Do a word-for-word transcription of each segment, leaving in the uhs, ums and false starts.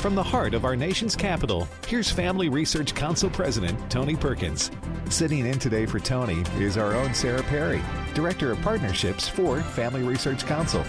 From the heart of our nation's capital, here's Family Research Council President Tony Perkins. Sitting in today for Tony is our own Sarah Perry, Director of Partnerships for Family Research Council.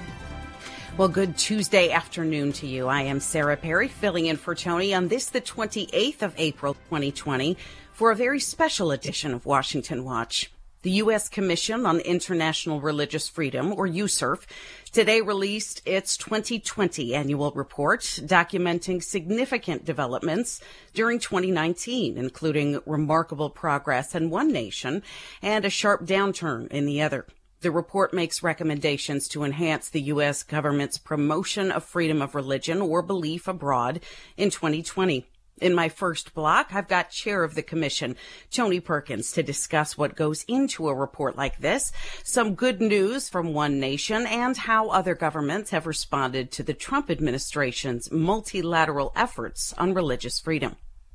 Well, good Tuesday afternoon to you. I am Sarah Perry, filling in for Tony on this, the twenty-eighth of April, twenty twenty, for a very special edition of Washington Watch. The U S Commission on International Religious Freedom, or U S I R F, today released its twenty twenty annual report documenting significant developments during twenty nineteen, including remarkable progress in one nation and a sharp downturn in the other. The report makes recommendations to enhance the U S government's promotion of freedom of religion or belief abroad in twenty twenty. In my first block, I've got Chair of the Commission, Tony Perkins, to discuss what goes into a report like this, some good news from one nation, and how other governments have responded to the Trump administration's multilateral efforts on religious freedom.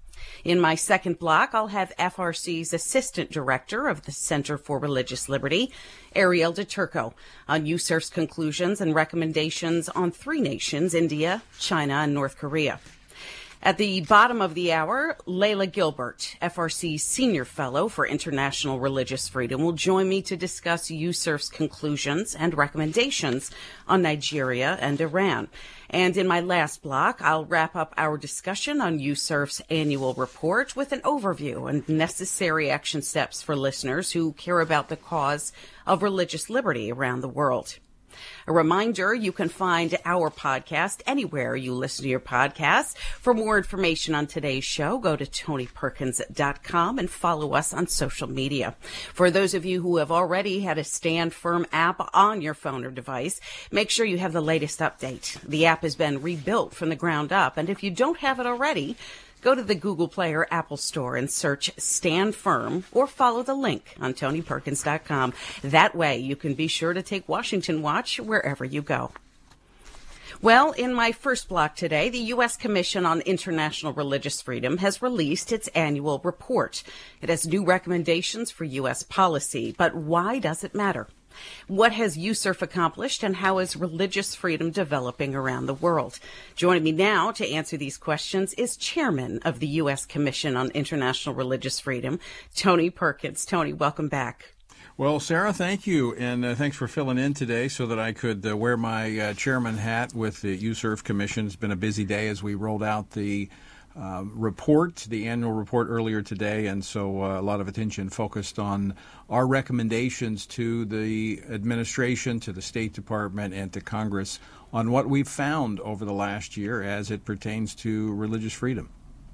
In my second block, I'll have F R C's Assistant Director of the Center for Religious Liberty, Ariel DeTurco, on U S I R F's conclusions and recommendations on three nations, India, China, and North Korea. At the bottom of the hour, Layla Gilbert, F R C's Senior Fellow for International Religious Freedom, will join me to discuss U S I R F's conclusions and recommendations on Nigeria and Iran. And in my last block, I'll wrap up our discussion on U S I R F's annual report with an overview and necessary action steps for listeners who care about the cause of religious liberty around the world. A reminder, you can find our podcast anywhere you listen to your podcasts. For more information on today's show, go to tony perkins dot com and follow us on social media. For those of you who have already had a Stand Firm app on your phone or device, make sure you have the latest update. The app has been rebuilt from the ground up, and if you don't have it already, go to the Google Play or Apple Store and search Stand Firm or follow the link on tony perkins dot com. That way you can be sure to take Washington Watch wherever you go. Well, in my first block today, the U S Commission on International Religious Freedom has released its annual report. It has new recommendations for U S policy, but why does it matter? What has U S I R F accomplished, and how is religious freedom developing around the world? Joining me now to answer these questions is Chairman of the U S Commission on International Religious Freedom, Tony Perkins. Tony, welcome back. Well, Sarah, thank you, and uh, thanks for filling in today so that I could uh, wear my uh, chairman hat with the U S I R F Commission. It's been a busy day as we rolled out the Uh, report, the annual report earlier today, and so uh, a lot of attention focused on our recommendations to the administration, to the State Department, and to Congress on what we've found over the last year as it pertains to religious freedom.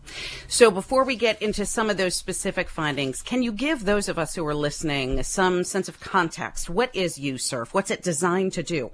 So before we get into some of those specific findings, can you give those of us who are listening some sense of context? What is U S I R F? What's it designed to do?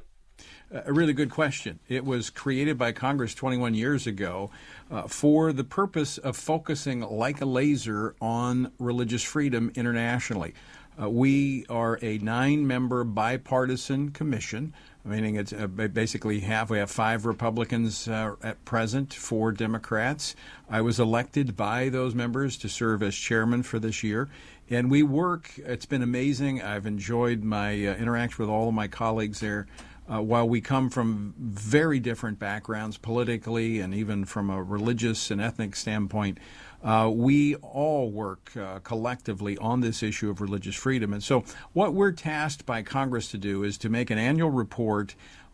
A really good question. It was created by Congress twenty-one years ago uh, for the purpose of focusing like a laser on religious freedom internationally. Uh, we are a nine-member bipartisan commission, meaning it's uh, basically half. We have five Republicans uh, at present, four Democrats. I was elected by those members to serve as chairman for this year. And we work, it's been amazing. I've enjoyed my uh, interaction with all of my colleagues there. Uh, while we come from very different backgrounds politically and even from a religious and ethnic standpoint, uh, we all work uh, collectively on this issue of religious freedom. And so what we're tasked by Congress to do is to make an annual report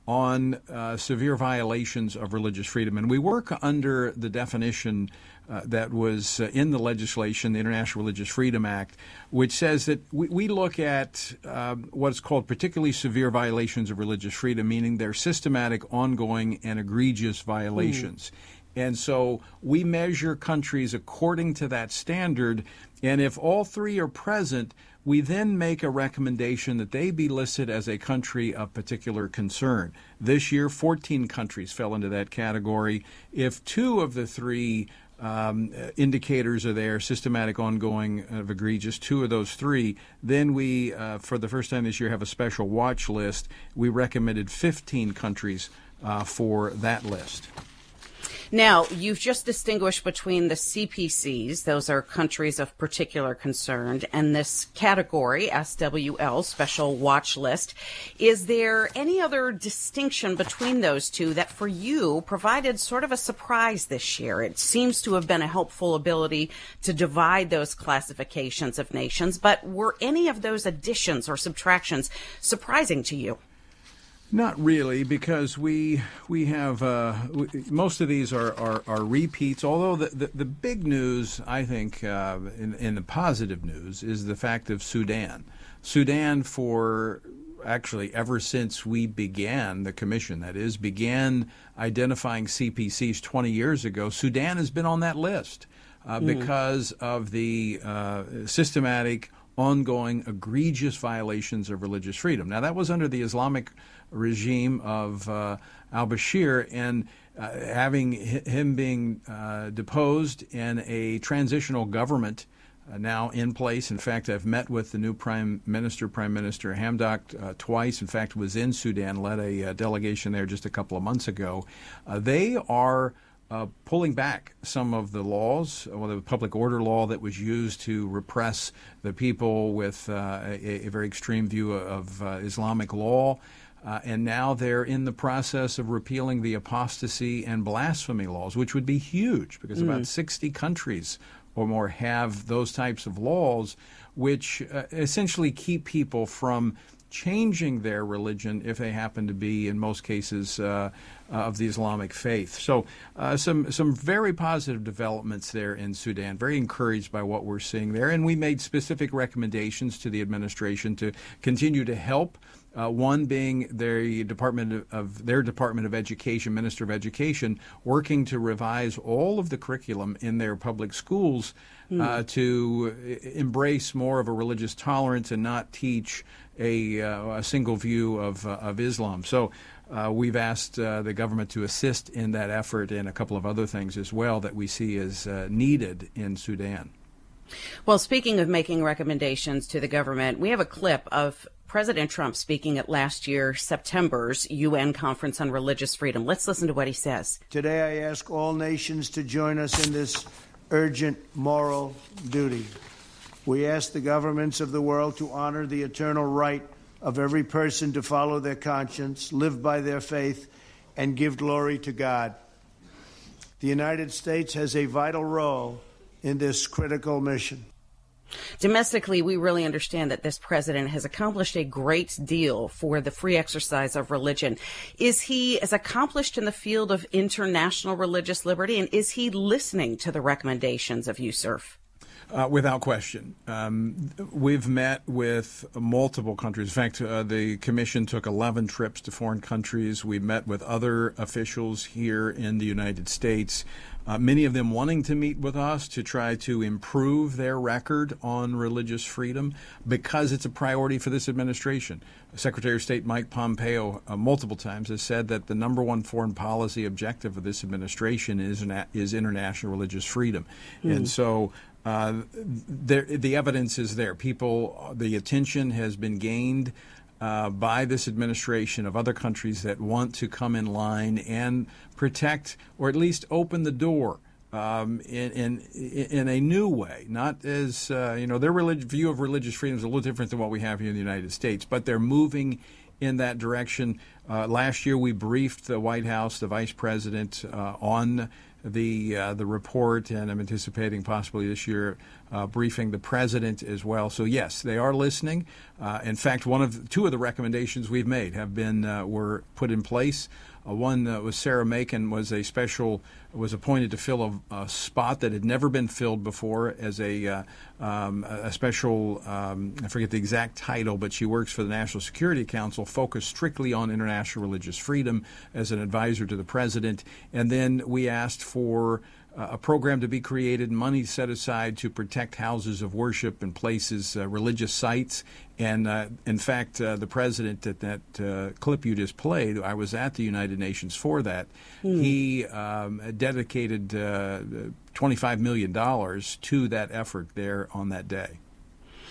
on uh, severe violations of religious freedom. And we work under the definition uh, that was uh, in the legislation, the International Religious Freedom Act, which says that we, we look at uh, what's called particularly severe violations of religious freedom, meaning they're systematic, ongoing, and egregious violations. Mm. And so we measure countries according to that standard, and if all three are present, we then make a recommendation that they be listed as a country of particular concern. This year, fourteen countries fell into that category. If two of the three um, indicators are there, systematic, ongoing, of egregious, two of those three, then we, uh, for the first time this year, have a special watch list. We recommended fifteen countries uh, for that list. Now, you've just distinguished between the C P Cs, those are countries of particular concern, and this category, S W L, Special Watch List. Is there any other distinction between those two that for you provided sort of a surprise this year? It seems to have been a helpful ability to divide those classifications of nations, but were any of those additions or subtractions surprising to you? Not really, because we we have uh, we, most of these are, are, are repeats. Although the, the, the big news, I think, uh, in, in the positive news, is the fact of Sudan. Sudan, for actually ever since we began the commission, that is, began identifying C P Cs twenty years ago, Sudan has been on that list uh, mm. because of the uh, systematic, ongoing, egregious violations of religious freedom. Now, that was under the Islamic regime of uh, al-Bashir, and uh, having him being uh, deposed and a transitional government uh, now in place. In fact, I've met with the new Prime Minister, Prime Minister Hamdok, uh, twice. In fact, was in Sudan, led a uh, delegation there just a couple of months ago. Uh, they are Uh, pulling back some of the laws, well, the public order law that was used to repress the people with uh, a, a very extreme view of uh, Islamic law. Uh, and now they're in the process of repealing the apostasy and blasphemy laws, which would be huge because mm. about sixty countries or more have those types of laws, which uh, essentially keep people from changing their religion if they happen to be, in most cases, uh, uh, of the Islamic faith. So uh, some some very positive developments there in Sudan, very encouraged by what we're seeing there. And we made specific recommendations to the administration to continue to help, uh, one being their Department of, of their Department of Education, Minister of Education, working to revise all of the curriculum in their public schools mm. uh, to embrace more of a religious tolerance and not teach a, uh, a single view of, uh, of Islam. So uh, we've asked uh, the government to assist in that effort and a couple of other things as well that we see as uh, needed in Sudan. Well, speaking of making recommendations to the government, we have a clip of President Trump speaking at last year's September's U N Conference on Religious Freedom. Let's listen to what he says. Today I ask all nations to join us in this urgent moral duty. We ask the governments of the world to honor the eternal right of every person to follow their conscience, live by their faith, and give glory to God. The United States has a vital role in this critical mission. Domestically, we really understand that this president has accomplished a great deal for the free exercise of religion. Is he as accomplished in the field of international religious liberty, and is he listening to the recommendations of U S E R F? Uh, without question. Um, we've met with multiple countries. In fact, uh, the commission took eleven trips to foreign countries. We met with other officials here in the United States, uh, many of them wanting to meet with us to try to improve their record on religious freedom because it's a priority for this administration. Secretary of State Mike Pompeo uh, multiple times has said that the number one foreign policy objective of this administration is, an, is international religious freedom. Mm. And so Uh, there, the evidence is there. People, the attention has been gained uh, by this administration of other countries that want to come in line and protect, or at least open the door um, in, in in a new way. Not as uh, you know, their relig- view of religious freedom is a little different than what we have here in the United States, but they're moving in that direction. Uh, last year, we briefed the White House, the Vice President, uh, on the uh, the report, and I'm anticipating possibly this year uh, briefing the president as well. So yes, they are listening. Uh, in fact, one of two of the recommendations we've made have been uh, were put in place. Uh, one uh, was Sarah Macon was a special was appointed to fill a, a spot that had never been filled before as a uh, um, a special um, I forget the exact title, but she works for the National Security Council, focused strictly on international religious freedom as an advisor to the president. And then we asked for Uh, a program to be created, money set aside to protect houses of worship and places, uh, religious sites. And uh, in fact, uh, the president at that uh, clip you just played, I was at the United Nations for that. Mm. He um, dedicated uh, twenty-five million dollars to that effort there on that day.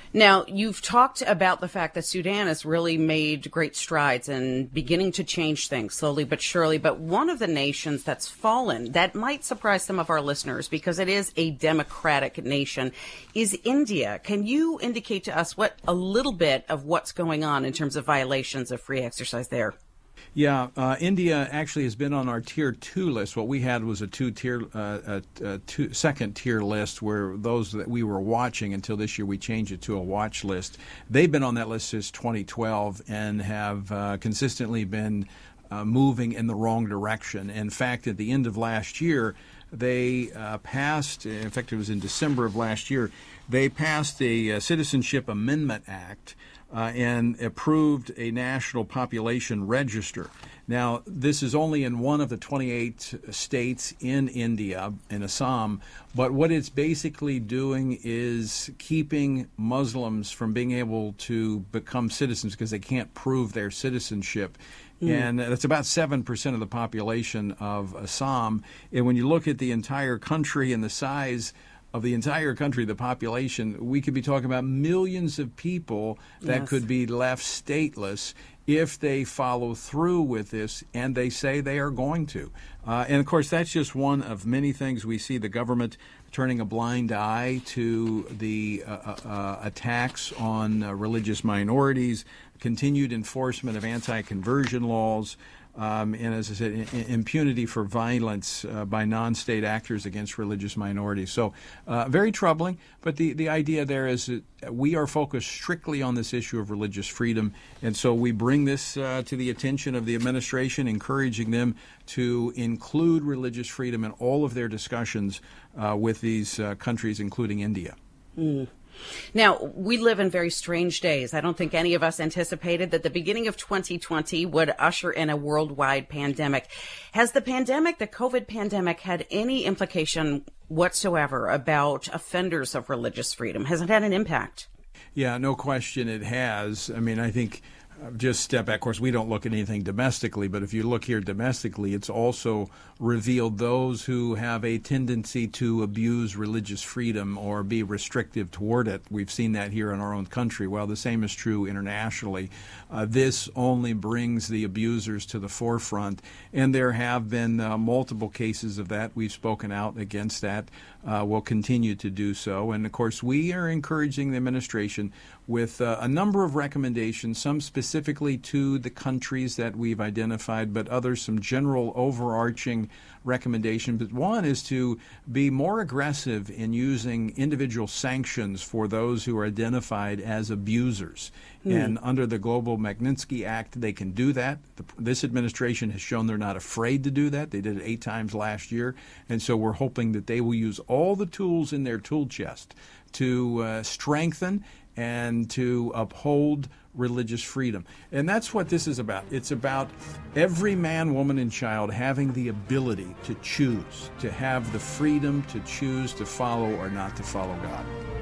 Now, you've talked about the fact that Sudan has really made great strides in beginning to change things slowly but surely. But one of the nations that's fallen, that might surprise some of our listeners because it is a democratic nation, is India. Can you indicate to us what a little bit of what's going on in terms of violations of free exercise there? Yeah, uh, India actually has been on our tier two list. What we had was a two tier, uh, a, a two, second tier list where those that we were watching until this year we changed it to a watch list. They've been on that list since twenty twelve and have uh, consistently been uh, moving in the wrong direction. In fact, at the end of last year, they uh, passed, in fact, it was in December of last year, they passed the uh, Citizenship Amendment Act. Uh, and approved a national population register. Now, this is only in one of the twenty-eight states in India, in Assam, but what it's basically doing is keeping Muslims from being able to become citizens because they can't prove their citizenship. Mm. And that's about seven percent of the population of Assam. And when you look at the entire country and the size of the entire country, the population, we could be talking about millions of people that yes. could be left stateless if they follow through with this, and they say they are going to. Uh, and, of course, that's just one of many things we see the government turning a blind eye to the uh, uh, attacks on uh, religious minorities, continued enforcement of anti-conversion laws, Um, and as I said, I- impunity for violence uh, by non-state actors against religious minorities. So uh, very troubling, but the, the idea there is that we are focused strictly on this issue of religious freedom, and so we bring this uh, to the attention of the administration, encouraging them to include religious freedom in all of their discussions uh, with these uh, countries, including India. Mm. Now, we live in very strange days. I don't think any of us anticipated that the beginning of twenty twenty would usher in a worldwide pandemic. Has the pandemic, the COVID pandemic, had any implication whatsoever about offenders of religious freedom? Has it had an impact? Yeah, no question it has. I mean, I think uh, just step back. Of course, we don't look at anything domestically, but if you look here domestically, it's also revealed those who have a tendency to abuse religious freedom or be restrictive toward it. We've seen that here in our own country. Well, the same is true internationally. Uh, this only brings the abusers to the forefront, and there have been uh, multiple cases of that. We've spoken out against that. Uh, we'll continue to do so. And, of course, we are encouraging the administration with uh, a number of recommendations, some specifically to the countries that we've identified, but others some general overarching recommendations. But one is to be more aggressive in using individual sanctions for those who are identified as abusers. Mm. And under the Global Magnitsky Act, they can do that. The, this administration has shown they're not afraid to do that. They did it eight times last year. And so we're hoping that they will use all the tools in their tool chest to uh, strengthen and to uphold religious freedom. And that's what this is about. It's about every man, woman, and child having the ability to choose, to have the freedom to choose to follow or not to follow God.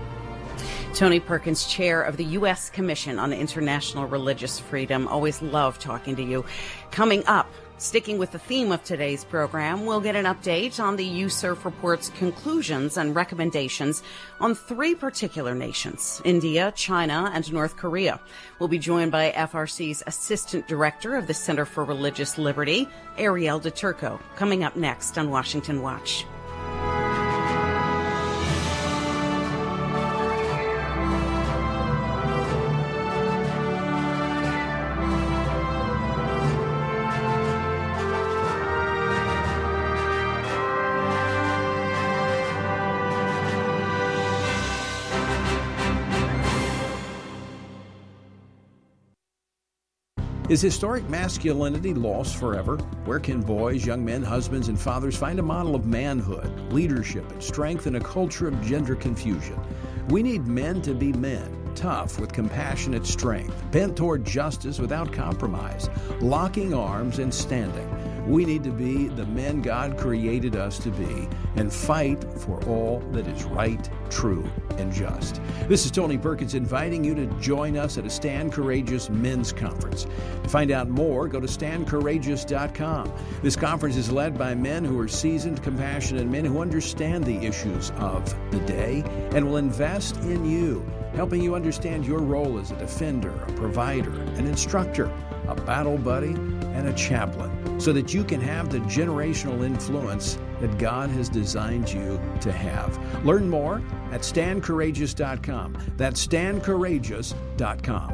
Tony Perkins, chair of the U S Commission on International Religious Freedom. Always love talking to you. Coming up, sticking with the theme of today's program, we'll get an update on the U S E R F report's conclusions and recommendations on three particular nations, India, China, and North Korea. We'll be joined by F R C's Assistant Director of the Center for Religious Liberty, Ariel DeTurco, coming up next on Washington Watch. Is historic masculinity lost forever? Where can boys, young men, husbands, and fathers find a model of manhood, leadership, and strength in a culture of gender confusion? We need men to be men, tough with compassionate strength, bent toward justice without compromise, locking arms and standing. We need to be the men God created us to be and fight for all that is right, true, and just. This is Tony Perkins inviting you to join us at a Stand Courageous Men's Conference. To find out more, go to stand courageous dot com. This conference is led by men who are seasoned, compassionate men who understand the issues of the day and will invest in you, helping you understand your role as a defender, a provider, an instructor, a battle buddy, and a chaplain, so that you can have the generational influence that God has designed you to have. Learn more at stand courageous dot com. That's stand courageous dot com.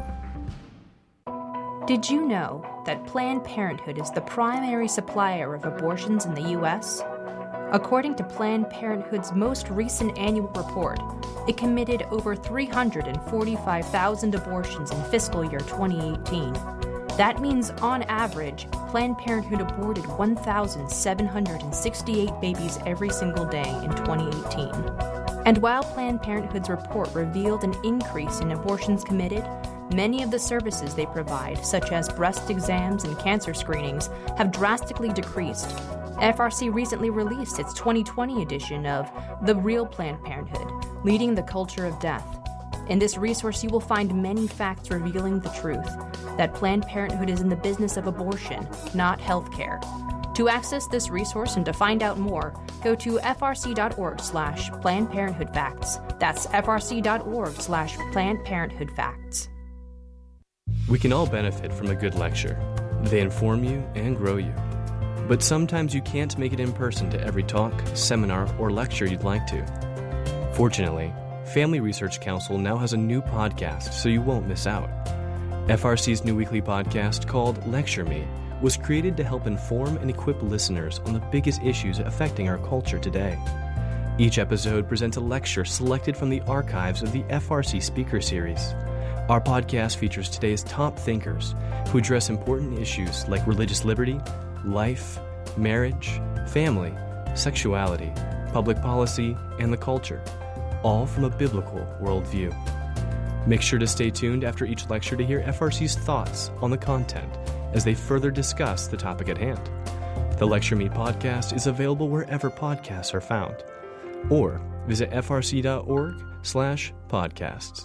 Did you know that Planned Parenthood is the primary supplier of abortions in the U S? According to Planned Parenthood's most recent annual report, it committed over three hundred forty-five thousand abortions in fiscal year twenty eighteen. That means, on average, Planned Parenthood aborted one thousand seven hundred sixty-eight babies every single day in twenty eighteen. And while Planned Parenthood's report revealed an increase in abortions committed, many of the services they provide, such as breast exams and cancer screenings, have drastically decreased. F R C recently released its twenty twenty edition of The Real Planned Parenthood, Leading the Culture of Death. In this resource, you will find many facts revealing the truth, that Planned Parenthood is in the business of abortion, not health care. To access this resource and to find out more, go to frc.org slash Planned Parenthood Facts. That's frc.org slash Planned Parenthood Facts. We can all benefit from a good lecture. They inform you and grow you. But sometimes you can't make it in person to every talk, seminar, or lecture you'd like to. Fortunately, Family Research Council now has a new podcast, so you won't miss out. F R C's new weekly podcast, called Lecture Me, was created to help inform and equip listeners on the biggest issues affecting our culture today. Each episode presents a lecture selected from the archives of the F R C Speaker Series. Our podcast features today's top thinkers who address important issues like religious liberty, life, marriage, family, sexuality, public policy, and the culture, all from a biblical worldview. Make sure to stay tuned after each lecture to hear F R C's thoughts on the content as they further discuss the topic at hand. The Lecture Me podcast is available wherever podcasts are found, or visit frc.org slash podcasts.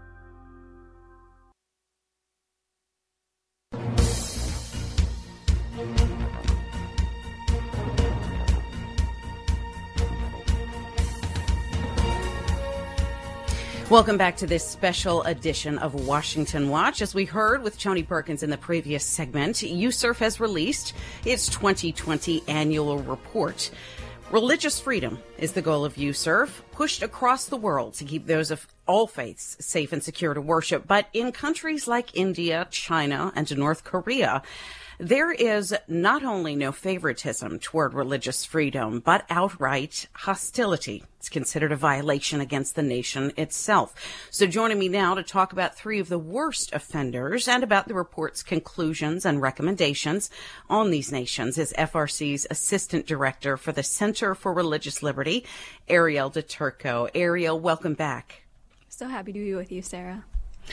Welcome back to this special edition of Washington Watch. As we heard with Tony Perkins in the previous segment, USCIRF has released its twenty twenty annual report. Religious freedom is the goal of USCIRF, pushed across the world to keep those of all faiths safe and secure to worship. But in countries like India, China, and North Korea, there is not only no favoritism toward religious freedom, but outright hostility. It's considered a violation against the nation itself. So joining me now to talk about three of the worst offenders and about the report's conclusions and recommendations on these nations is F R C's Assistant Director for the Center for Religious Liberty, Ariel DeTurco. Ariel, welcome back. So happy to be with you, Sarah.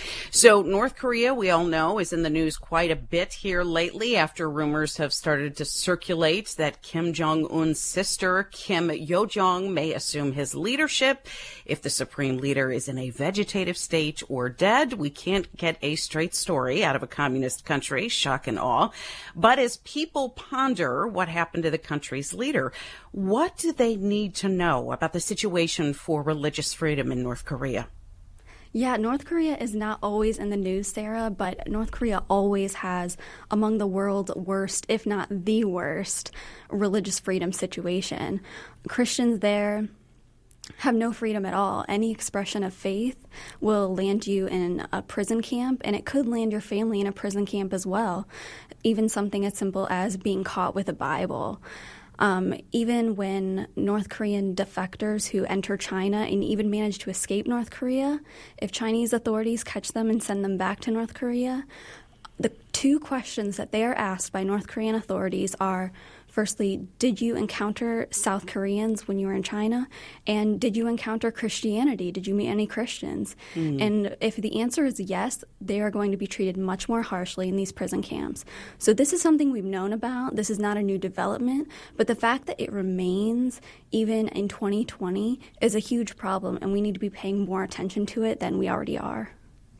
So North Korea, we all know, is in the news quite a bit here lately after rumors have started to circulate that Kim Jong-un's sister, Kim Yo-jong, may assume his leadership if the supreme leader is in a vegetative state or dead. We can't get a straight story out of a communist country, shock and awe. But as people ponder what happened to the country's leader, what do they need to know about the situation for religious freedom in North Korea? Yeah, North Korea is not always in the news, Sarah, but North Korea always has among the world's worst, if not the worst, religious freedom situation. Christians there have no freedom at all. Any expression of faith will land you in a prison camp, and it could land your family in a prison camp as well. Even something as simple as being caught with a Bible. Um, even when North Korean defectors who enter China and even manage to escape North Korea, if Chinese authorities catch them and send them back to North Korea, the two questions that they are asked by North Korean authorities are, firstly, did you encounter South Koreans when you were in China? And did you encounter Christianity? Did you meet any Christians? Mm. And if the answer is yes, they are going to be treated much more harshly in these prison camps. So this is something we've known about. This is not a new development. But the fact that it remains even in twenty twenty is a huge problem, and we need to be paying more attention to it than we already are.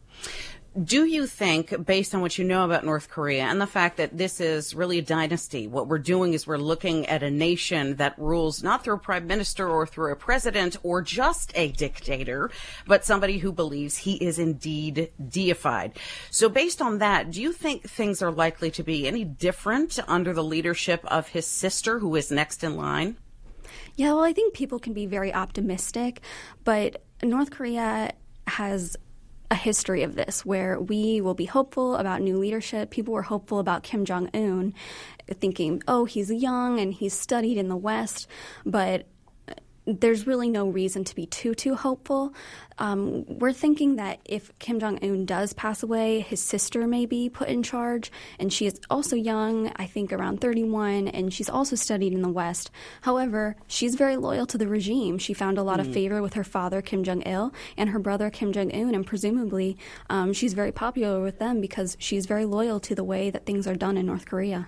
Do you think, based on what you know about North Korea and the fact that this is really a dynasty, what we're doing is we're looking at a nation that rules not through a prime minister or through a president or just a dictator, but somebody who believes he is indeed deified. So based on that, do you think things are likely to be any different under the leadership of his sister, who is next in line? Yeah, well, I think people can be very optimistic, but North Korea has a history of this where we will be hopeful about new leadership. People were hopeful about Kim Jong-un, thinking, oh, he's young and he's studied in the West, but there's really no reason to be too, too hopeful. Um, we're thinking that if Kim Jong-un does pass away, his sister may be put in charge, and she is also young, I think around thirty-one, and she's also studied in the West. However, she's very loyal to the regime. She found a lot mm. of favor with her father, Kim Jong-il, and her brother, Kim Jong-un, and presumably um, she's very popular with them because she's very loyal to the way that things are done in North Korea.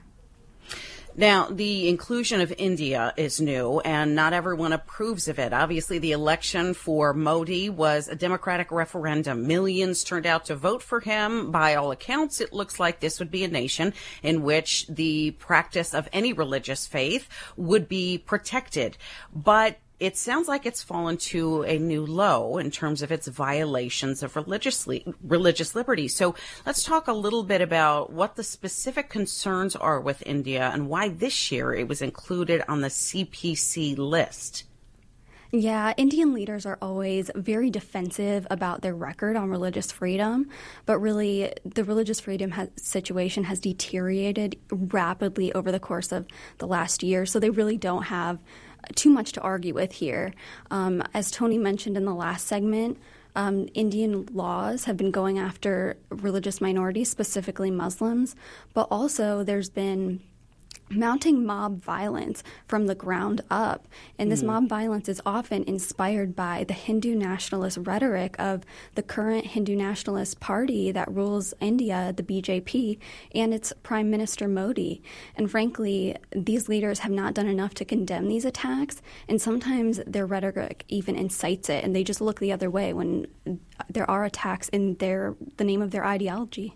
Now, the inclusion of India is new, and not everyone approves of it. Obviously, the election for Modi was a democratic referendum. Millions turned out to vote for him. By all accounts, it looks like this would be a nation in which the practice of any religious faith would be protected. But it sounds like it's fallen to a new low in terms of its violations of religious religious liberty. So let's talk a little bit about what the specific concerns are with India and why this year it was included on the C P C list. Yeah, Indian leaders are always very defensive about their record on religious freedom, but really the religious freedom ha- situation has deteriorated rapidly over the course of the last year, so they really don't have too much to argue with here. Um, as Tony mentioned in the last segment, um, Indian laws have been going after religious minorities, specifically Muslims, but also there's been mounting mob violence from the ground up. And this mm. mob violence is often inspired by the Hindu nationalist rhetoric of the current Hindu nationalist party that rules India, the B J P, and its Prime Minister Modi. And frankly, these leaders have not done enough to condemn these attacks, and sometimes their rhetoric even incites it, and they just look the other way when there are attacks in their the name of their ideology.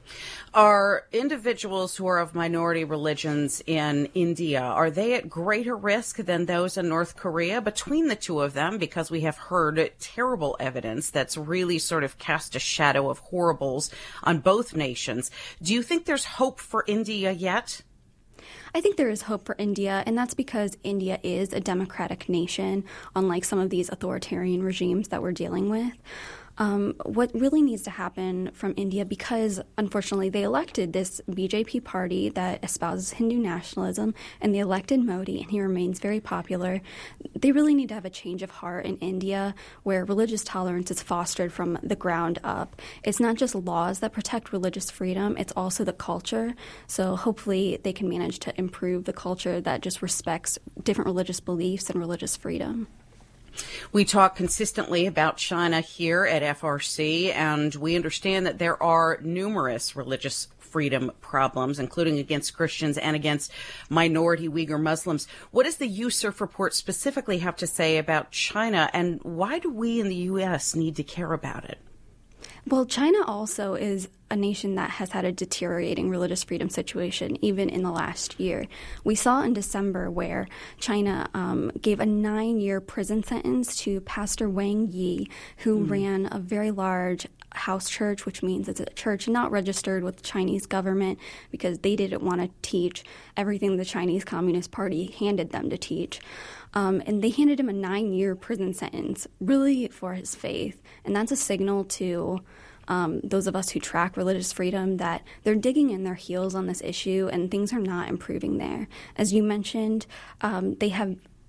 Are individuals who are of minority religions in India, are they at greater risk than those in North Korea between the two of them? Because we have heard terrible evidence that's really sort of cast a shadow of horribles on both nations. Do you think there's hope for India yet? I think there is hope for India, and that's because India is a democratic nation, unlike some of these authoritarian regimes that we're dealing with. Um, what really needs to happen from India, because unfortunately they elected this B J P party that espouses Hindu nationalism, and they elected Modi, and he remains very popular. They really need to have a change of heart in India where religious tolerance is fostered from the ground up. It's not just laws that protect religious freedom, it's also the culture. So hopefully they can manage to improve the culture that just respects different religious beliefs and religious freedom. We talk consistently about China here at F R C, and we understand that there are numerous religious freedom problems, including against Christians and against minority Uyghur Muslims. What does the USCIRF report specifically have to say about China, and why do we in the U S need to care about it? Well, China also is a nation that has had a deteriorating religious freedom situation even in the last year. We saw in December where China um, gave a nine-year prison sentence to Pastor Wang Yi, who mm. ran a very large house church, which means it's a church not registered with the Chinese government because they didn't want to teach everything the Chinese Communist Party handed them to teach. Um, and they handed him a nine-year prison sentence, really for his faith. And that's a signal to um, those of us who track religious freedom that they're digging in their heels on this issue, and things are not improving there. As you mentioned, um, they have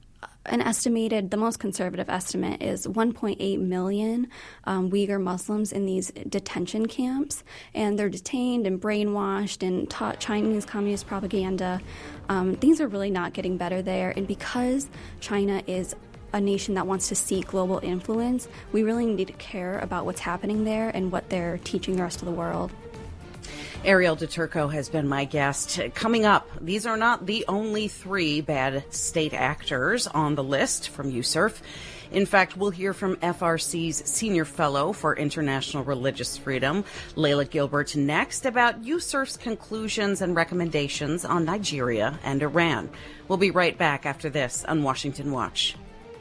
an estimated, the most conservative estimate is one point eight million um, Uyghur Muslims in these detention camps, and they're detained and brainwashed and taught Chinese communist propaganda. Um, things are really not getting better there, and because China is a nation that wants to seek global influence, we really need to care about what's happening there and what they're teaching the rest of the world. Ariel DeTurco has been my guest. Coming up, these are not the only three bad state actors on the list from U S E R F. In fact, we'll hear from F R C's Senior Fellow for International Religious Freedom, Layla Gilbert, next about U S E R F's conclusions and recommendations on Nigeria and Iran. We'll be right back after this on Washington Watch.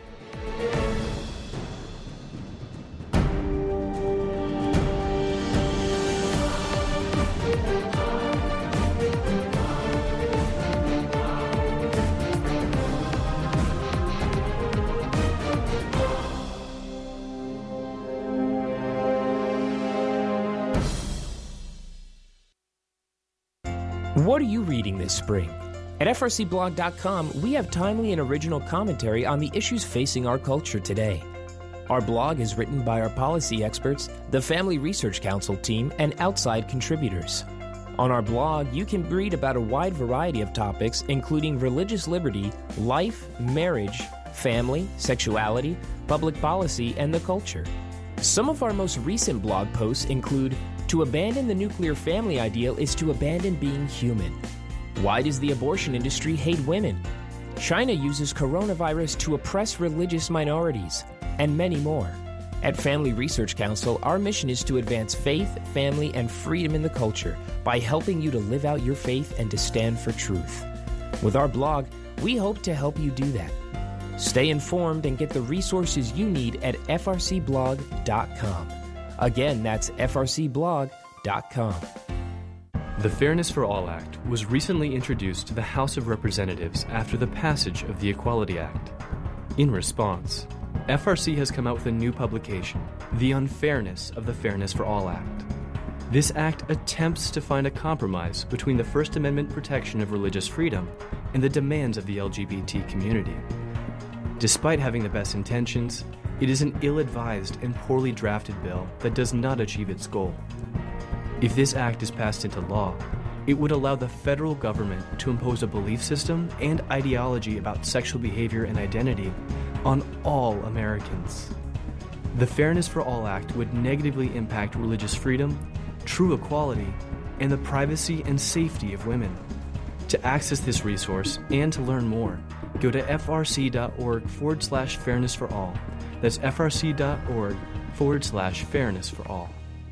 What are you reading this spring? At F R C blog dot com, we have timely and original commentary on the issues facing our culture today. Our blog is written by our policy experts, the Family Research Council team, and outside contributors. On our blog, you can read about a wide variety of topics, including religious liberty, life, marriage, family, sexuality, public policy, and the culture. Some of our most recent blog posts include To abandon the nuclear family ideal is to abandon being human. Why does the abortion industry hate women? China uses coronavirus to oppress religious minorities, and many more. At Family Research Council, our mission is to advance faith, family, and freedom in the culture by helping you to live out your faith and to stand for truth. With our blog, we hope to help you do that. Stay informed and get the resources you need at F R C blog dot com. Again, that's F R C blog dot com. The Fairness for All Act was recently introduced to the House of Representatives after the passage of the Equality Act. In response, F R C has come out with a new publication, The Unfairness of the Fairness for All Act. This act attempts to find a compromise between the First Amendment protection of religious freedom and the demands of the L G B T community. Despite having the best intentions, it is an ill-advised and poorly drafted bill that does not achieve its goal. If this act is passed into law, it would allow the federal government to impose a belief system and ideology about sexual behavior and identity on all Americans. The Fairness for All Act would negatively impact religious freedom, true equality, and the privacy and safety of women. To access this resource and to learn more, go to frc.org forward slash fairness for all. That's frc.org forward slash fairness for all.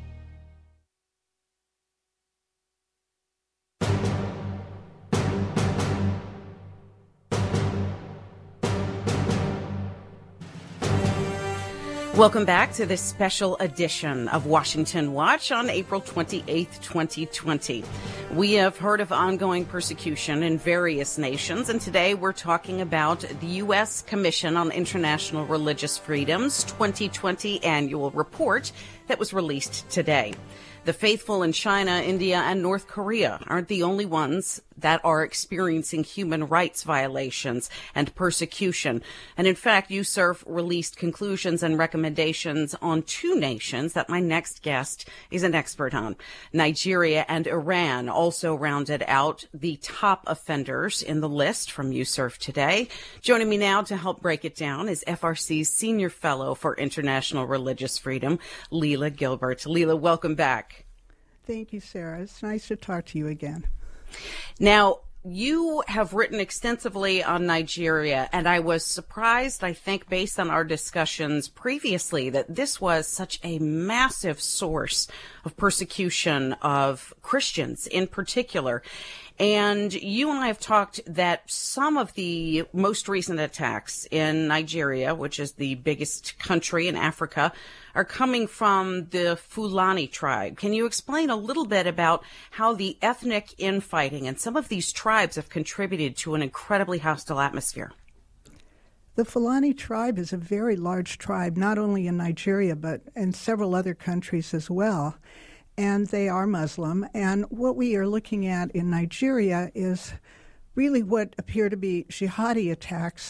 Welcome back to this special edition of Washington Watch on April twenty-eighth, twenty twenty. We have heard of ongoing persecution in various nations, and today we're talking about the U S Commission on International Religious Freedom's twenty twenty annual report that was released today. The faithful in China, India, and North Korea aren't the only ones that are experiencing human rights violations and persecution. And in fact, U S E R F released conclusions and recommendations on two nations that my next guest is an expert on. Nigeria and Iran also rounded out the top offenders in the list from U S E R F today. Joining me now to help break it down is F R C's Senior Fellow for International Religious Freedom, Layla Gilbert. Layla, welcome back. Thank you, Sarah. It's nice to talk to you again. Now, you have written extensively on Nigeria, and I was surprised, I think, based on our discussions previously, that this was such a massive source of persecution of Christians in particular. And you and I have talked that some of the most recent attacks in Nigeria, which is the biggest country in Africa, are coming from the Fulani tribe. Can you explain a little bit about how the ethnic infighting and some of these tribes have contributed to an incredibly hostile atmosphere? The Fulani tribe is a very large tribe, not only in Nigeria, but in several other countries as well. And they are Muslim. And what we are looking at in Nigeria is really what appear to be jihadi attacks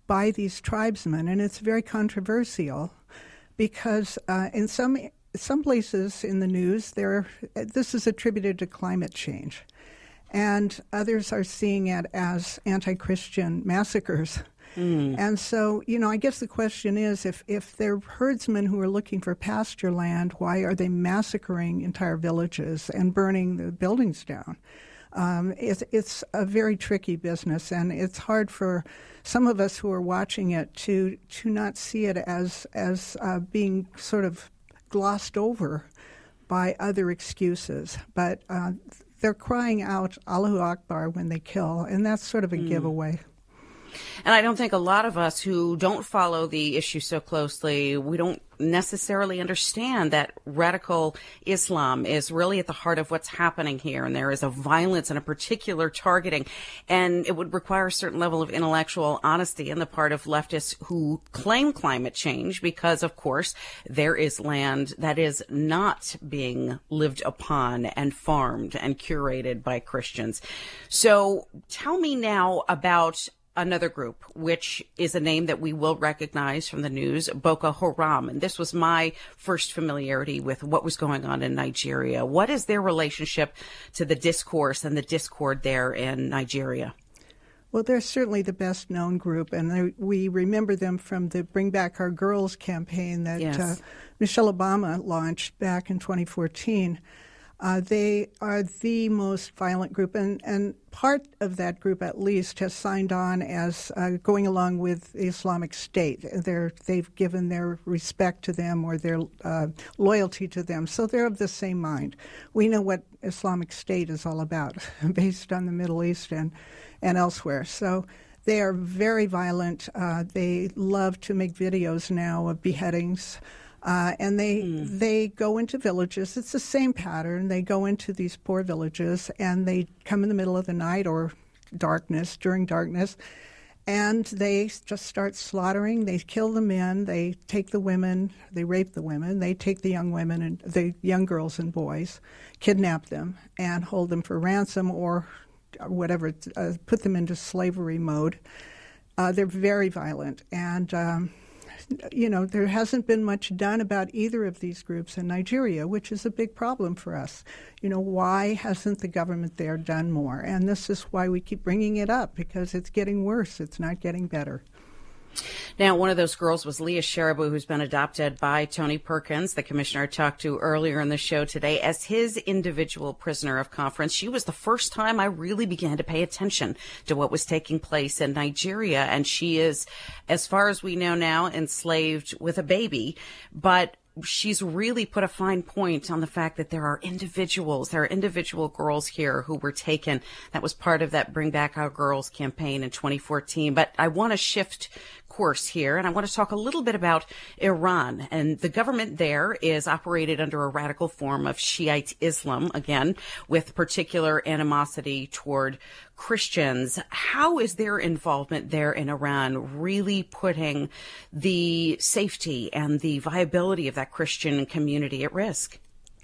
by these tribesmen, and it's very controversial because uh, in some some places in the news, there this is attributed to climate change, and others are seeing it as anti-Christian massacres. Mm. And so, you know, I guess the question is, if, if they're herdsmen who are looking for pasture land, why are they massacring entire villages and burning the buildings down? Um, it's, it's a very tricky business, and it's hard for some of us who are watching it to to not see it as, as uh, being sort of glossed over by other excuses. But uh, they're crying out Allahu Akbar when they kill, and that's sort of a mm. giveaway. And I don't think a lot of us who don't follow the issue so closely, we don't necessarily understand that radical Islam is really at the heart of what's happening here. And there is a violence and a particular targeting. And it would require a certain level of intellectual honesty on the part of leftists who claim climate change because, of course, there is land that is not being lived upon and farmed and curated by Christians. So tell me now about another group, which is a name that we will recognize from the news, Boko Haram. And this was my first familiarity with what was going on in Nigeria. What is their relationship to the discourse and the discord there in Nigeria? Well, they're certainly the best known group, and we remember them from the Bring Back Our Girls campaign that yes. uh, Michelle Obama launched back in twenty fourteen. Uh, they are the most violent group, and, and part of that group, at least, has signed on as uh, going along with the Islamic State. They're, they've given their respect to them or their uh, loyalty to them, so they're of the same mind. We know what Islamic State is all about, based on the Middle East and, and elsewhere. So they are very violent. Uh, they love to make videos now of beheadings. Uh, and they mm. they go into villages. It's the same pattern. They go into these poor villages, and they come in the middle of the night or darkness, during darkness, and they just start slaughtering. They kill the men. They take the women. They rape the women. They take the young women and the young girls and boys, kidnap them, and hold them for ransom or whatever, uh, put them into slavery mode. Uh, they're very violent, and Um, You know, there hasn't been much done about either of these groups in Nigeria, which is a big problem for us. You know, why hasn't the government there done more? And this is why we keep bringing it up, because it's getting worse. It's not getting better. Now, one of those girls was Leah Sharibu, who's been adopted by Tony Perkins, the commissioner I talked to earlier in the show today, as his individual prisoner of conference. She was the first time I really began to pay attention to what was taking place in Nigeria. And she is, as far as we know now, enslaved with a baby. But she's really put a fine point on the fact that there are individuals, there are individual girls here who were taken. That was part of that Bring Back Our Girls campaign in twenty fourteen. But I want to shift course here, and I want to talk a little bit about Iran. And the government there is operated under a radical form of Shiite Islam, again, with particular animosity toward Christians. How is their involvement there in Iran really putting the safety and the viability of that Christian community at risk?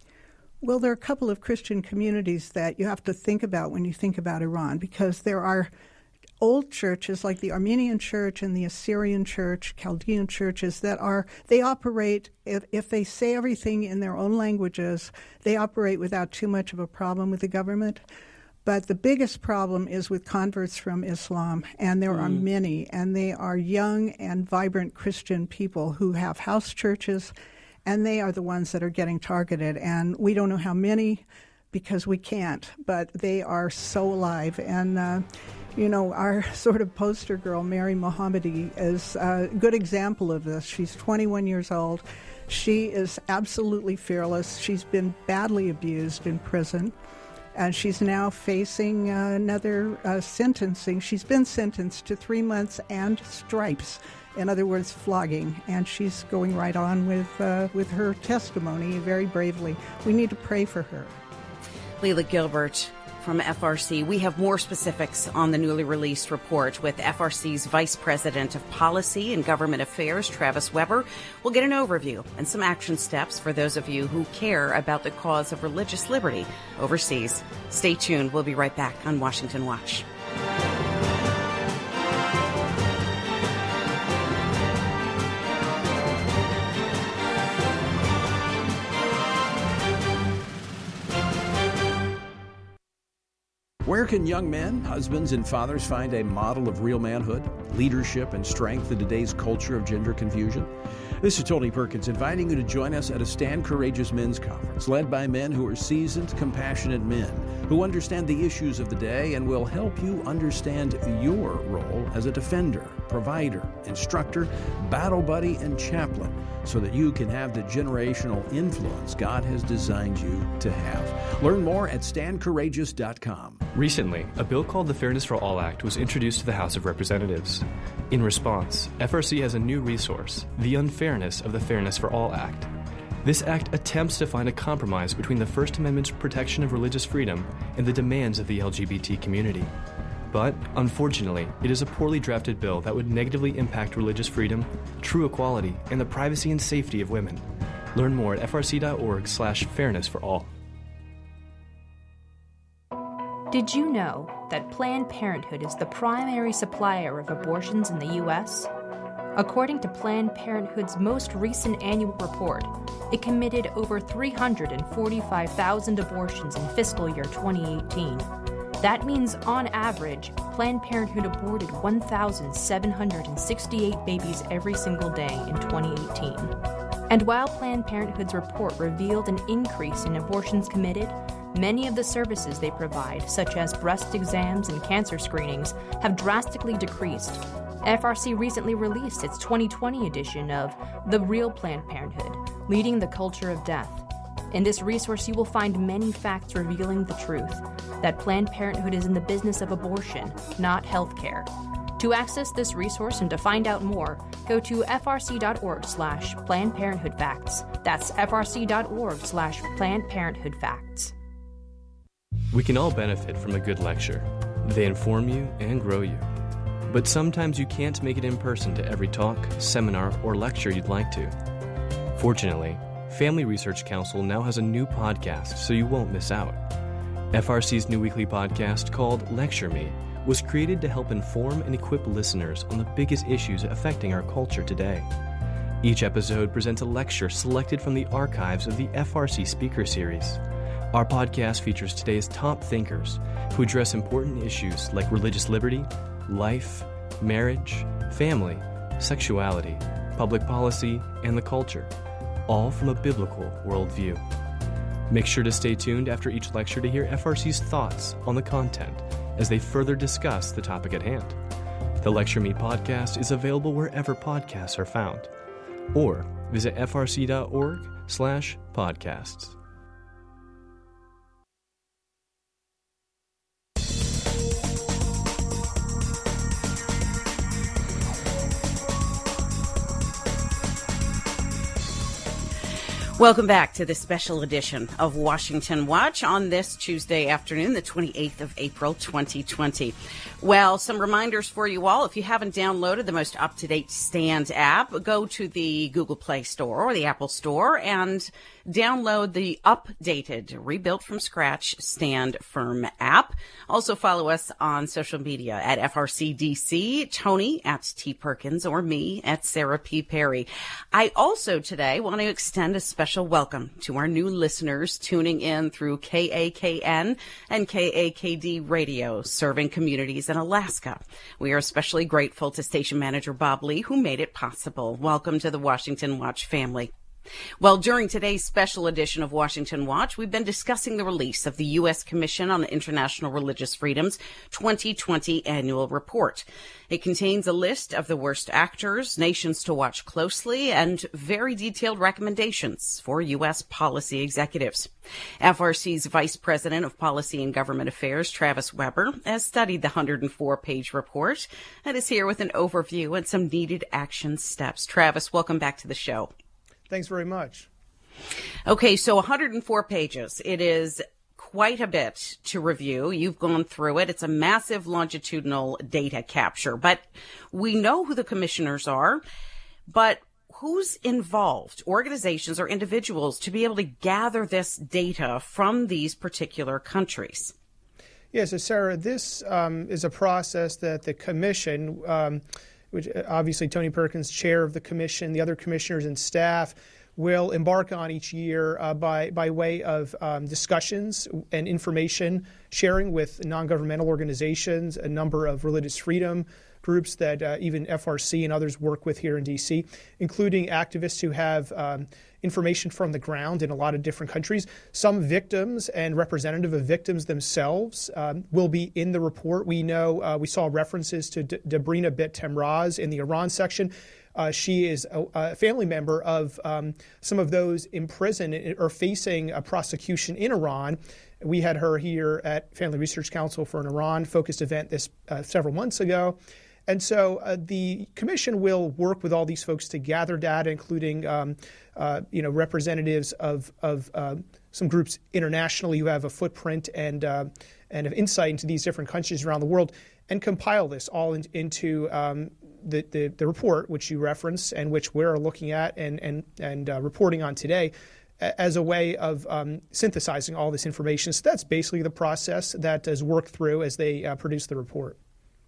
Well, there are a couple of Christian communities that you have to think about when you think about Iran, because there are old churches like the Armenian Church and the Assyrian Church, Chaldean churches that are, they operate, if, if they say everything in their own languages, they operate without too much of a problem with the government. But the biggest problem is with converts from Islam, and there mm. are many, and they are young and vibrant Christian people who have house churches, and they are the ones that are getting targeted. And we don't know how many, because we can't, but they are so alive. And, uh, you know, our sort of poster girl, Mary Mohammadi, is a good example of this. She's twenty-one years old. She is absolutely fearless. She's been badly abused in prison, and she's now facing uh, another uh, sentencing. She's been sentenced to three months and stripes. In other words, flogging, and she's going right on with uh, with her testimony very bravely. We need to pray for her. Leila Gilbert from F R C. We have more specifics on the newly released report with F R C's Vice President of Policy and Government Affairs, Travis Weber. We'll get an overview and some action steps for those of you who care about the cause of religious liberty overseas. Stay tuned. We'll be right back on Washington Watch. Where can young men, husbands, and fathers find a model of real manhood, leadership, and strength in today's culture of gender confusion? This is Tony Perkins inviting you to join us at a Stand Courageous Men's Conference led by men who are seasoned, compassionate men who understand the issues of the day and will help you understand your role as a defender, provider, instructor, battle buddy, and chaplain so that you can have the generational influence God has designed you to have. Learn more at stand courageous dot com. Recently, a bill called the Fairness for All Act was introduced to the House of Representatives. In response, F R C has a new resource, the Unfairness of the Fairness for All Act. This act attempts to find a compromise between the First Amendment's protection of religious freedom and the demands of the L G B T community. But, unfortunately, it is a poorly drafted bill that would negatively impact religious freedom, true equality, and the privacy and safety of women. Learn more at f r c dot org slash fairness for all. Did you know that Planned Parenthood is the primary supplier of abortions in the U S? According to Planned Parenthood's most recent annual report, it committed over three hundred forty-five thousand abortions in fiscal year twenty eighteen. That means, on average, Planned Parenthood aborted one thousand seven hundred sixty-eight babies every single day in twenty eighteen. And while Planned Parenthood's report revealed an increase in abortions committed, many of the services they provide, such as breast exams and cancer screenings, have drastically decreased. F R C recently released its twenty twenty edition of The Real Planned Parenthood, Leading the Culture of Death. In this resource, you will find many facts revealing the truth, that Planned Parenthood is in the business of abortion, not healthcare. To access this resource and to find out more, go to f r c dot org slash Planned Parenthood Facts. That's f r c dot org slash Planned Parenthood Facts. We can all benefit from a good lecture. They inform you and grow you. But sometimes you can't make it in person to every talk, seminar, or lecture you'd like to. Fortunately, Family Research Council now has a new podcast, so you won't miss out. F R C's new weekly podcast, called Lecture Me, was created to help inform and equip listeners on the biggest issues affecting our culture today. Each episode presents a lecture selected from the archives of the F R C Speaker Series. Our podcast features today's top thinkers who address important issues like religious liberty, life, marriage, family, sexuality, public policy, and the culture, all from a biblical worldview. Make sure to stay tuned after each lecture to hear F R C's thoughts on the content as they further discuss the topic at hand. The Lecture Me podcast is available wherever podcasts are found, or visit f r c dot org slash podcasts. Welcome back to this special edition of Washington Watch on this Tuesday afternoon, the twenty-eighth of April, twenty twenty. Well, some reminders for you all. If you haven't downloaded the most up-to-date Stand app, go to the Google Play Store or the Apple Store and download the updated, rebuilt from scratch Stand Firm app. Also follow us on social media at F R C D C, Tony at T Perkins, or me at Sarah P. Perry. I also today want to extend a special welcome to our new listeners tuning in through K A K N and K A K D Radio, serving communities in Alaska. We are especially grateful to station manager Bob Lee, who made it possible. Welcome to the Washington Watch family. Well, during today's special edition of Washington Watch, we've been discussing the release of the U S Commission on International Religious Freedom's twenty twenty annual report. It contains a list of the worst actors, nations to watch closely, and very detailed recommendations for U S policy executives. F R C's Vice President of Policy and Government Affairs, Travis Weber, has studied the one hundred four page report and is here with an overview and some needed action steps. Travis, welcome back to the show. Thanks very much. Okay, so one hundred four pages. It is quite a bit to review. You've gone through it. It's a massive longitudinal data capture. But we know who the commissioners are. But who's involved, organizations or individuals, to be able to gather this data from these particular countries? Yeah, so Sarah, this um, is a process that the commission, um, which obviously Tony Perkins, chair of the commission, the other commissioners and staff, will embark on each year uh, by, by way of um, discussions and information sharing with non-governmental organizations, a number of religious freedom groups that uh, even F R C and others work with here in D C, including activists who have um, information from the ground in a lot of different countries. Some victims and representative of victims themselves um, will be in the report. We know uh, we saw references to D- Debrina Bet-Temraz in the Iran section. Uh, she is a, a family member of um, some of those in prison or facing a prosecution in Iran. We had her here at Family Research Council for an Iran-focused event this uh, several months ago. And so uh, the commission will work with all these folks to gather data, including um, uh, you know, representatives of, of uh, some groups internationally who have a footprint and, uh, and have insight into these different countries around the world, and compile this all in, into um, the, the, the report, which you referenced and which we're looking at and, and, and uh, reporting on today, as a way of um, synthesizing all this information. So that's basically the process that is worked through as they uh, produce the report.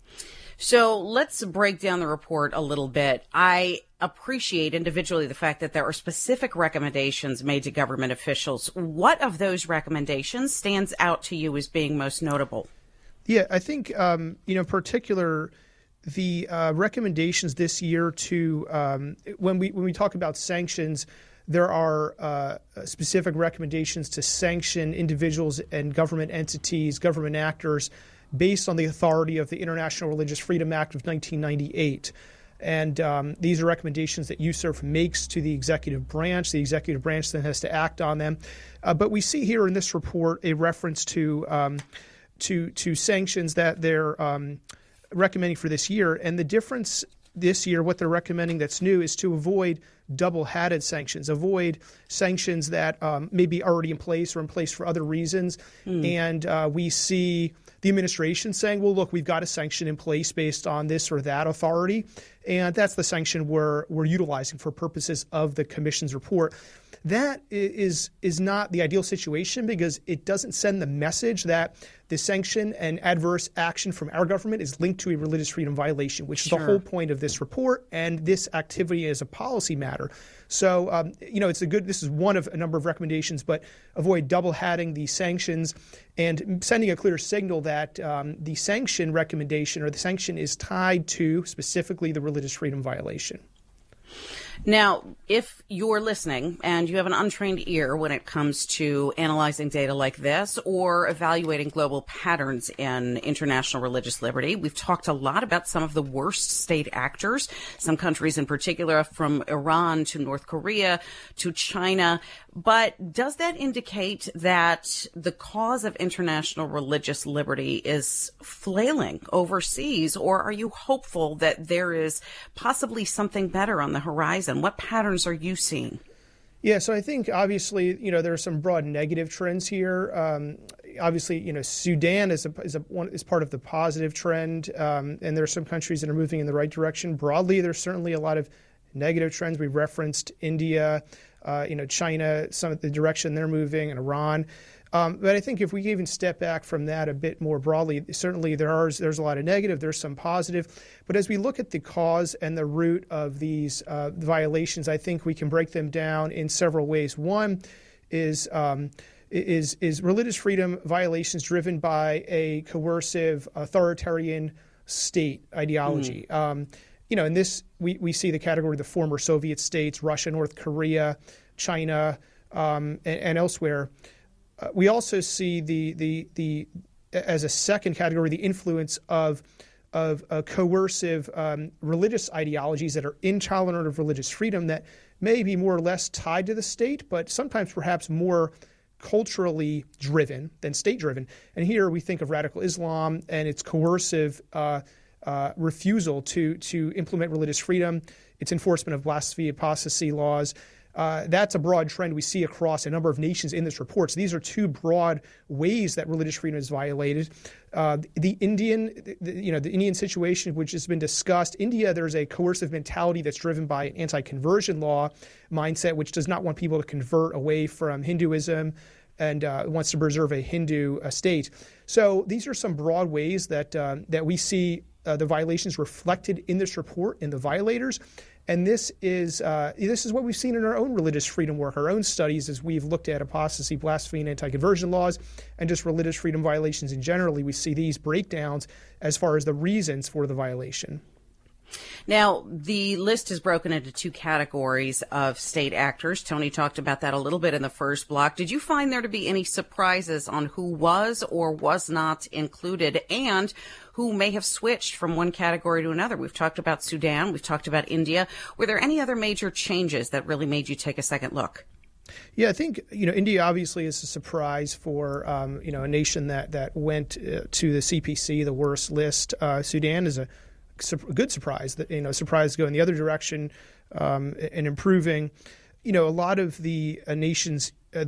So let's break down the report a little bit. I appreciate individually the fact that there are specific recommendations made to government officials. What of those recommendations stands out to you as being most notable? Yeah, I think, um, you know, in particular, the uh, recommendations this year to um, when we when we talk about sanctions, there are uh, specific recommendations to sanction individuals and government entities, government actors, based on the authority of the International Religious Freedom Act of nineteen ninety-eight. And um, these are recommendations that U S C R F makes to the executive branch. The executive branch then has to act on them. Uh, but we see here in this report a reference to um, to, to sanctions that they're um, recommending for this year. And the difference this year, what they're recommending that's new, is to avoid double-hatted sanctions, avoid sanctions that um, may be already in place or in place for other reasons. Mm. And uh, we see the administration saying, well, look, we've got a sanction in place based on this or that authority, and that's the sanction we're, we're utilizing for purposes of the commission's report. That is, is not the ideal situation because it doesn't send the message that the sanction and adverse action from our government is linked to a religious freedom violation, which sure. is the whole point of this report and this activity as a policy matter. So, um, you know, it's a good, this is one of a number of recommendations, but avoid double-hatting the sanctions and sending a clear signal that um, the sanction recommendation or the sanction is tied to specifically the religious freedom violation. Now, if you're listening and you have an untrained ear when it comes to analyzing data like this or evaluating global patterns in international religious liberty, we've talked a lot about some of the worst state actors, some countries in particular, from Iran to North Korea to China. But does that indicate that the cause of international religious liberty is flailing overseas, or are you hopeful that there is possibly something better on the horizon? What patterns are you seeing? Yeah, so I think obviously, you know, there are some broad negative trends here. Um, obviously, you know, Sudan is a, is a one is part of the positive trend, um, and there are some countries that are moving in the right direction. Broadly, there's certainly a lot of negative trends. We referenced India, uh, you know, China, some of the direction they're moving, and Iran. Um, but I think if we even step back from that a bit more broadly, certainly there are there's a lot of negative, there's some positive. But as we look at the cause and the root of these uh, violations, I think we can break them down in several ways. One is um, is is religious freedom violations driven by a coercive, authoritarian state ideology. Mm. Um, you know, in this we, we see the category of the former Soviet states, Russia, North Korea, China, um, and, and elsewhere. Uh, we also see the, the the as a second category the influence of of uh, coercive um, religious ideologies that are intolerant of religious freedom that may be more or less tied to the state, but sometimes perhaps more culturally driven than state-driven. And here we think of radical Islam and its coercive uh, uh, refusal to to implement religious freedom, its enforcement of blasphemy, apostasy laws. Uh, that's a broad trend we see across a number of nations in this report. So these are two broad ways that religious freedom is violated. Uh, the Indian, the, you know, the Indian situation, which has been discussed, India, there's a coercive mentality that's driven by an anti-conversion law mindset, which does not want people to convert away from Hinduism and uh, wants to preserve a Hindu uh, state. So these are some broad ways that uh, that we see uh, the violations reflected in this report in the violators. And this is uh, this is what we've seen in our own religious freedom work, our own studies, as we've looked at apostasy, blasphemy, and anti-conversion laws, and just religious freedom violations in generally. We see these breakdowns as far as the reasons for the violation. Now, the list is broken into two categories of state actors. Tony talked about that a little bit in the first block. Did you find there to be any surprises on who was or was not included and who may have switched from one category to another? We've talked about Sudan. We've talked about India. Were there any other major changes that really made you take a second look? Yeah, I think, you know, India obviously is a surprise for, um, you know, a nation that, that went uh, to the C P C, the worst list. Uh, Sudan is a good surprise, that, you know, surprise go in the other direction um, and improving. You know, a lot of the uh, nations uh,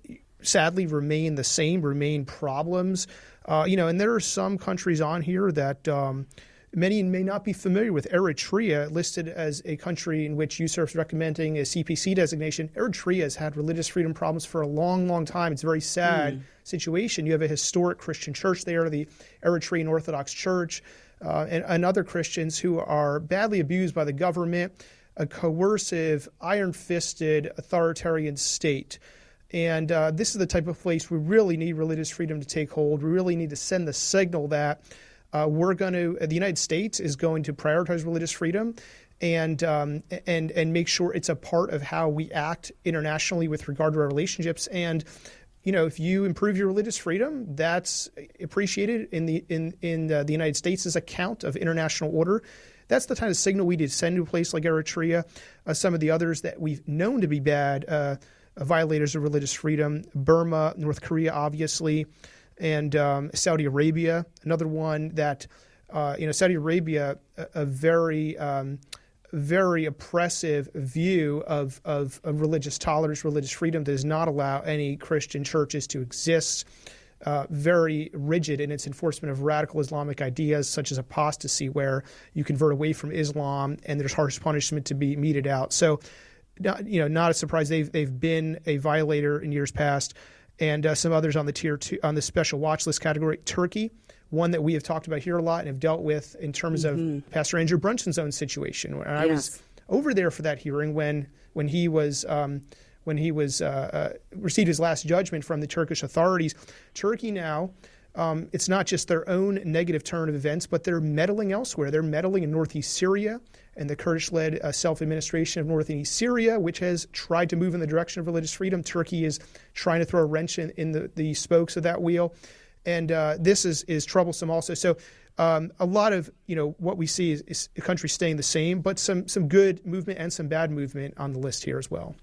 sadly remain the same, remain problems. Uh, you know, and there are some countries on here that um, many may not be familiar with. Eritrea, listed as a country in which U S A R is recommending a C P C designation. Eritrea has had religious freedom problems for a long, long time. It's a very sad mm. situation. You have a historic Christian church there, the Eritrean Orthodox Church. Uh, and, and other Christians who are badly abused by the government, a coercive, iron-fisted, authoritarian state. And uh, this is the type of place we really need religious freedom to take hold. We really need to send the signal that uh, we're going to, the United States is going to prioritize religious freedom and um, and and make sure it's a part of how we act internationally with regard to our relationships. And you know, if you improve your religious freedom, that's appreciated in the in in uh, the United States' account of international order. That's the kind of signal we need to send to a place like Eritrea. Uh, some of the others that we've known to be bad uh, violators of religious freedom: Burma, North Korea, obviously, and um, Saudi Arabia. Another one that uh, you know, Saudi Arabia, a, a very um, very oppressive view of, of, of religious tolerance, religious freedom, does not allow any Christian churches to exist, uh, very rigid in its enforcement of radical Islamic ideas such as apostasy, where you convert away from Islam and there's harsh punishment to be meted out. So, not, you know, not a surprise. They've, they've been a violator in years past. And uh, some others on the tier two, on the special watch list category. Turkey, one that we have talked about here a lot and have dealt with in terms mm-hmm. of Pastor Andrew Brunson's own situation. And I yes. was over there for that hearing when when he was um, when he was uh, uh, received his last judgment from the Turkish authorities. Turkey now, um, it's not just their own negative turn of events, but they're meddling elsewhere. They're meddling in northeast Syria and the Kurdish-led uh, self-administration of northeast Syria, which has tried to move in the direction of religious freedom. Turkey is trying to throw a wrench in, in the, the spokes of that wheel. And uh, this is, is troublesome also. So um, a lot of, you know, what we see is, is the country staying the same, but some, some good movement and some bad movement on the list here as well.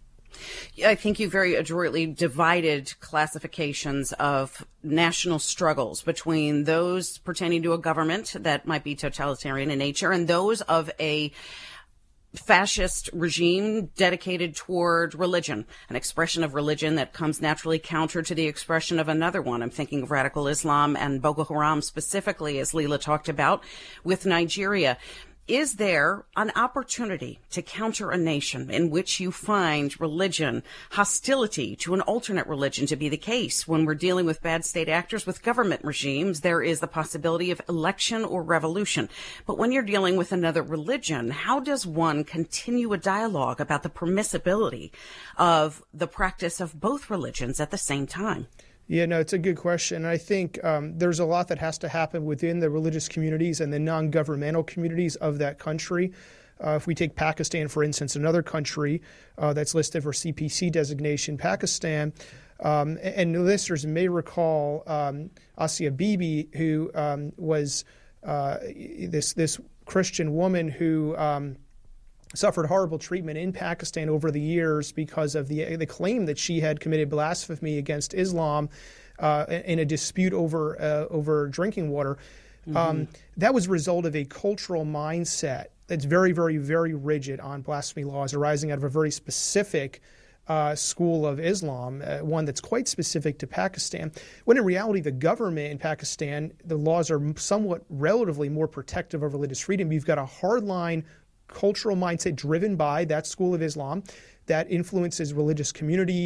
I think you very adroitly divided classifications of national struggles between those pertaining to a government that might be totalitarian in nature and those of a fascist regime dedicated toward religion, an expression of religion that comes naturally counter to the expression of another one. I'm thinking of radical Islam and Boko Haram specifically, as Leila talked about with Nigeria. Is there an opportunity to counter a nation in which you find religion, hostility to an alternate religion to be the case? When we're dealing with bad state actors, with government regimes, there is the possibility of election or revolution. But when you're dealing with another religion, how does one continue a dialogue about the permissibility of the practice of both religions at the same time? Yeah, no, it's a good question. I think um, there's a lot that has to happen within the religious communities and the non-governmental communities of that country. Uh, if we take Pakistan, for instance, another country uh, that's listed for C P C designation, Pakistan, um, and listeners may recall um, Asia Bibi, who um, was uh, this this Christian woman who um, suffered horrible treatment in Pakistan over the years because of the the claim that she had committed blasphemy against Islam uh, in a dispute over uh, over drinking water. Mm-hmm. Um, that was a result of a cultural mindset that's very, very, very rigid on blasphemy laws, arising out of a very specific uh, school of Islam, uh, one that's quite specific to Pakistan. When in reality, the government in Pakistan, the laws are somewhat relatively more protective of religious freedom. You've got a hardline cultural mindset driven by that school of Islam that influences religious communities,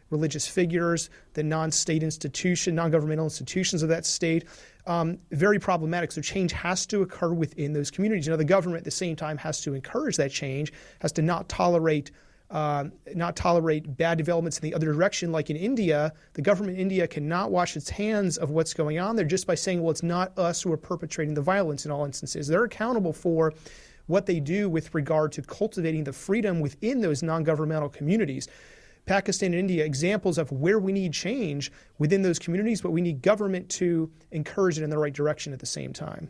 religious figures, the non-state institution, non-governmental institutions of that state. Um, very problematic. So change has to occur within those communities. You know, the government at the same time has to encourage that change, has to not tolerate uh, not tolerate bad developments in the other direction. Like in India, the government in India cannot wash its hands of what's going on there just by saying, well, it's not us who are perpetrating the violence in all instances. They're accountable for what they do with regard to cultivating the freedom within those non-governmental communities. Pakistan and India, examples of where we need change within those communities, but we need government to encourage it in the right direction at the same time.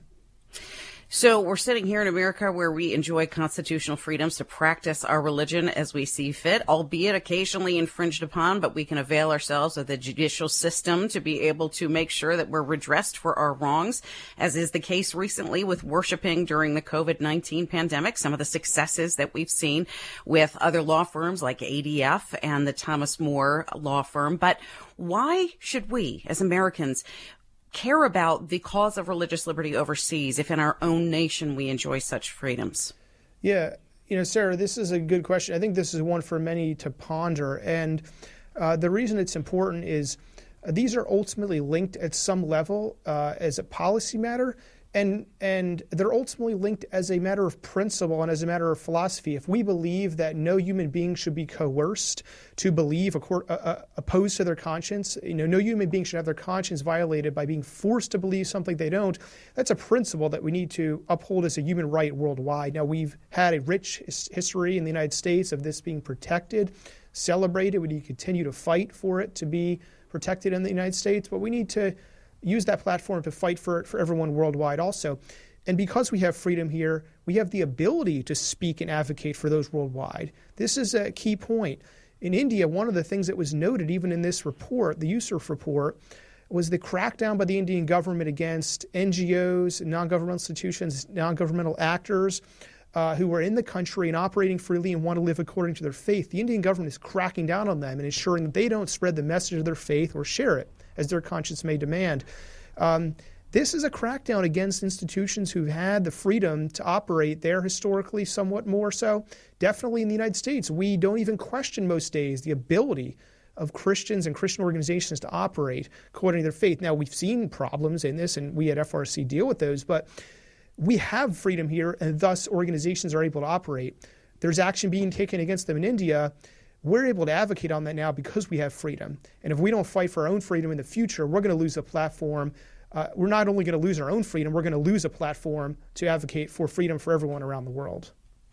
So we're sitting here in America where we enjoy constitutional freedoms to practice our religion as we see fit, albeit occasionally infringed upon, but we can avail ourselves of the judicial system to be able to make sure that we're redressed for our wrongs, as is the case recently with worshiping during the COVID nineteen pandemic, some of the successes that we've seen with other law firms like A D F and the Thomas More law firm. But why should we, as Americans, care about the cause of religious liberty overseas if in our own nation we enjoy such freedoms? Yeah, you know, Sarah, this is a good question. I think this is one for many to ponder. And uh, the reason it's important is uh, these are ultimately linked at some level uh, as a policy matter. And and they're ultimately linked as a matter of principle and as a matter of philosophy. If we believe that no human being should be coerced to believe uh, uh, opposed to their conscience, you know, no human being should have their conscience violated by being forced to believe something they don't, that's a principle that we need to uphold as a human right worldwide. Now, we've had a rich his- history in the United States of this being protected, celebrated. We need to continue to fight for it to be protected in the United States, but we need to use that platform to fight for it for everyone worldwide also. And because we have freedom here, we have the ability to speak and advocate for those worldwide. This is a key point. In India, one of the things that was noted even in this report, the Yousaf report, was the crackdown by the Indian government against N G Os, non-governmental institutions, non-governmental actors uh, who are in the country and operating freely and want to live according to their faith. The Indian government is cracking down on them and ensuring that they don't spread the message of their faith or share it as their conscience may demand. Um, this is a crackdown against institutions who've had the freedom to operate there historically, somewhat more so. Definitely in the United States, we don't even question most days the ability of Christians and Christian organizations to operate according to their faith. Now, we've seen problems in this, and we at F R C deal with those, but we have freedom here, and thus organizations are able to operate. There's action being taken against them in India. We're able to advocate on that now because we have freedom. And if we don't fight for our own freedom in the future, we're going to lose a platform. Uh, we're not only going to lose our own freedom, we're going to lose a platform to advocate for freedom for everyone around the world.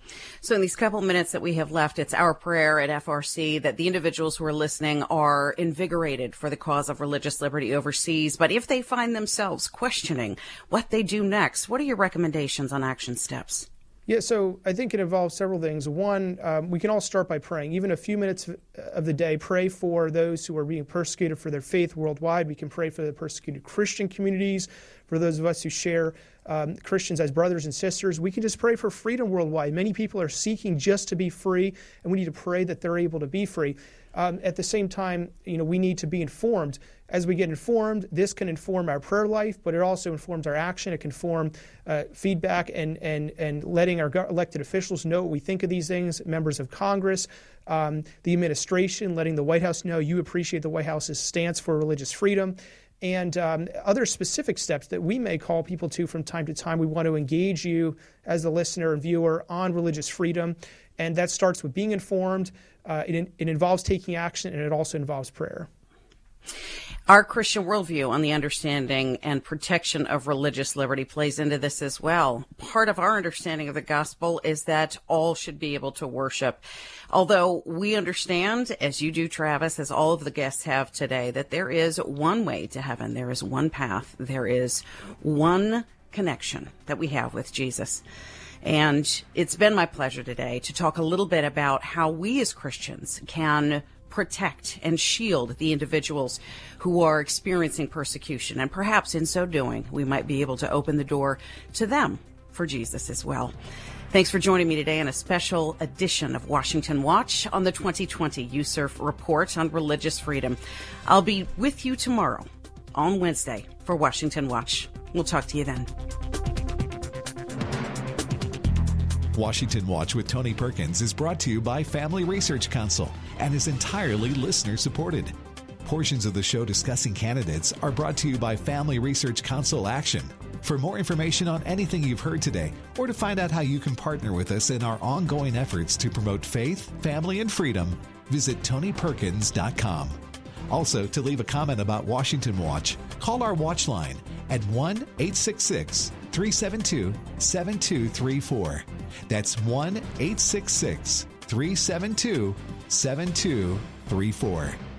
So in these couple minutes that we have left, it's our prayer at F R C that the individuals who are listening are invigorated for the cause of religious liberty overseas. But if they find themselves questioning what they do next, what are your recommendations on action steps? Yeah, so I think it involves several things. One, um, we can all start by praying. Even a few minutes of the day, pray for those who are being persecuted for their faith worldwide. We can pray for the persecuted Christian communities, for those of us who share um, Christians as brothers and sisters. We can just pray for freedom worldwide. Many people are seeking just to be free, and we need to pray that they're able to be free. Um, at the same time, you know, we need to be informed. As we get informed, this can inform our prayer life, but it also informs our action. It can form uh, feedback and, and, and letting our elected officials know what we think of these things, members of Congress, um, the administration, letting the White House know you appreciate the White House's stance for religious freedom, and um, other specific steps that we may call people to from time to time. We want to engage you as the listener and viewer on religious freedom, and that starts with being informed. Uh, it, it involves taking action, and it also involves prayer. Our Christian worldview on the understanding and protection of religious liberty plays into this as well. Part of our understanding of the gospel is that all should be able to worship. Although we understand, as you do, Travis, as all of the guests have today, that there is one way to heaven. There is one path. There is one connection that we have with Jesus. And it's been my pleasure today to talk a little bit about how we as Christians can protect and shield the individuals who are experiencing persecution. And perhaps in so doing, we might be able to open the door to them for Jesus as well. Thanks for joining me today in a special edition of Washington Watch on the twenty twenty Yousaf Report on Religious Freedom. I'll be with you tomorrow on Wednesday for Washington Watch. We'll talk to you then. Washington Watch with Tony Perkins is brought to you by Family Research Council and is entirely listener-supported. Portions of the show discussing candidates are brought to you by Family Research Council Action. For more information on anything you've heard today, or to find out how you can partner with us in our ongoing efforts to promote faith, family, and freedom, visit tony perkins dot com. Also, to leave a comment about Washington Watch, call our watch line at one eight six six, three seven two, seven two three four. That's one eight six six, three seven two, seven two three four.